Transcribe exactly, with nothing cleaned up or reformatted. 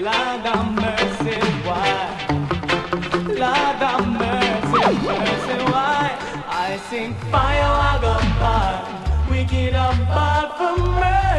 Lord have mercy, why? Lord have mercy, mercy, why? I sing fire, I go fire. Wicked and bad for mercy.